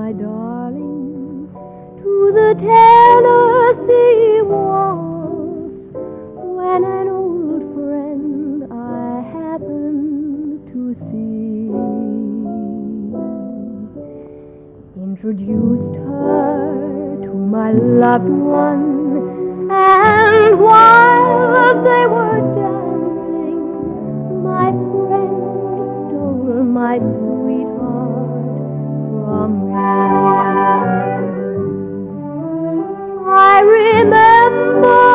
my darling, to the Tennessee waltz, when an old friend I happened to see introduced her to my loved one, and while they were dancing, my friend stole my sweetheart from me. I remember